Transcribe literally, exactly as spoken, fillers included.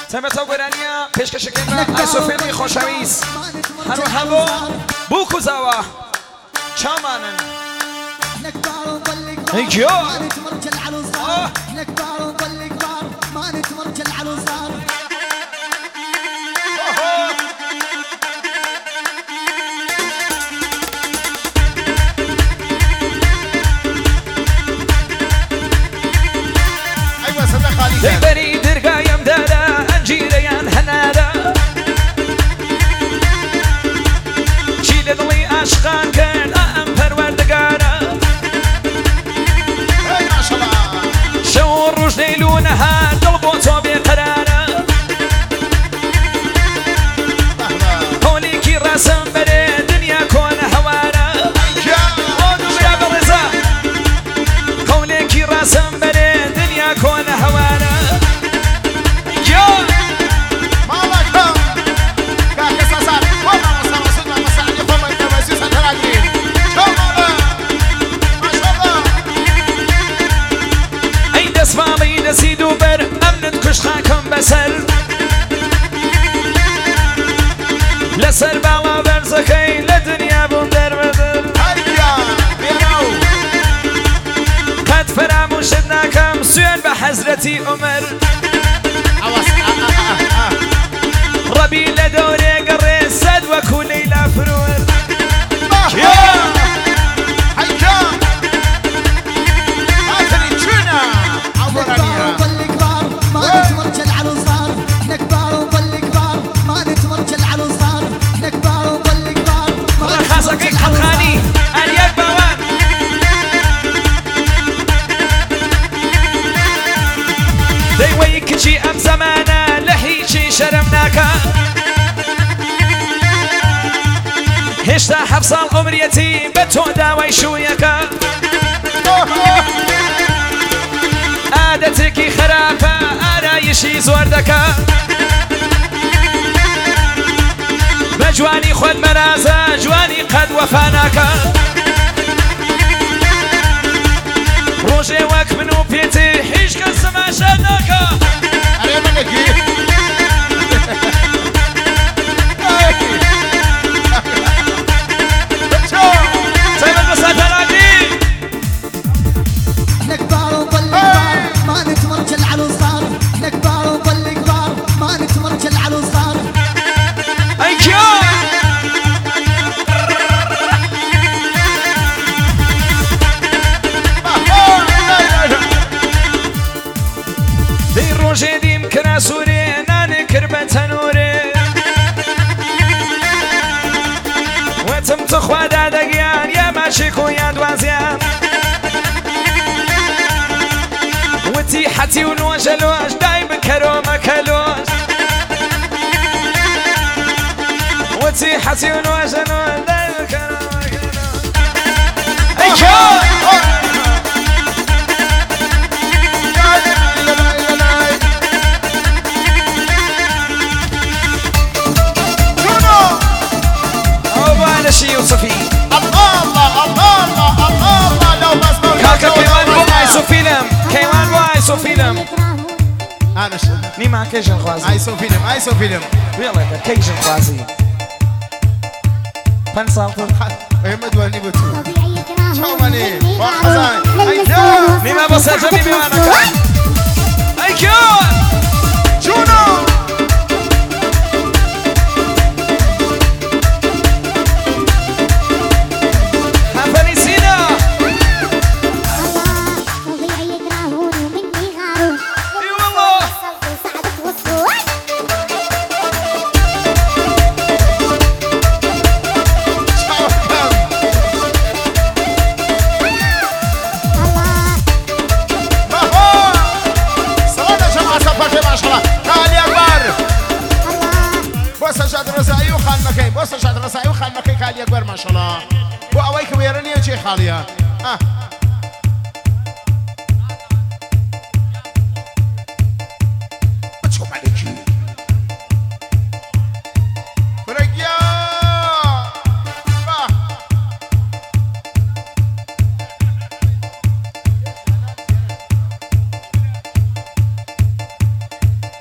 سمعتوا قرانيا فيش كشكلنا أسوفيني خوشويس هرو هبو بوكو زوا شامانن هيجيو دبري درقا يمدادا انجيريان هنادا شيل ضلي عشقان كان ام پروردگارا ما شاء الله شو روج ليلونها قلبو تو بقرارا هوليكي راسم بري دنيا كون هوارا يا برزا هوليكي راسم بري دنيا كون هوارا نسيدو بر امنت كش خاكم بسر لسر باوا برزخي لدنيا بندر بدر قد فراموشتناكم سوين بحزرتي عمر ربي لدوري قري سد وكو ليلى فرور شي ام زمانه لهيجي شرمناكا هشتا حفصل عمريتي بتو داوي شويكا عادتكي خرافة آرايشي زوردكا بجواني خود مرازا جواني قد وفاناكا روجي وك منو بيتي حيش كالسما شادناكا جديم كنا سوري ناني كربة نوري وتم تخوى دادقيان يا ماشيكو يا دوازيان وتي حتي ونوجلوش دايم كرو مكلوش وتي حتي ونوجلوش دايم كرو مكلوش ايكو يوسفي الله الله الله الله الله لو بس كاكا كيوان واي سوفيلم كيوان واي سوفيلم انا شو ني مع كيجن خوازي اي سوفيلم اي سوفيلم يلا كيجن خوازي فن صالتو احمد وني بتو شو ماني وخزان ني ما بس جميل وانا اي كيو جونو بۆ سەجاد ڕزایی و خانمەکەی کالی ئەکبەر ماشەڵڵا بۆ ئەوەی کە وێرە نییە جێ خاڵیە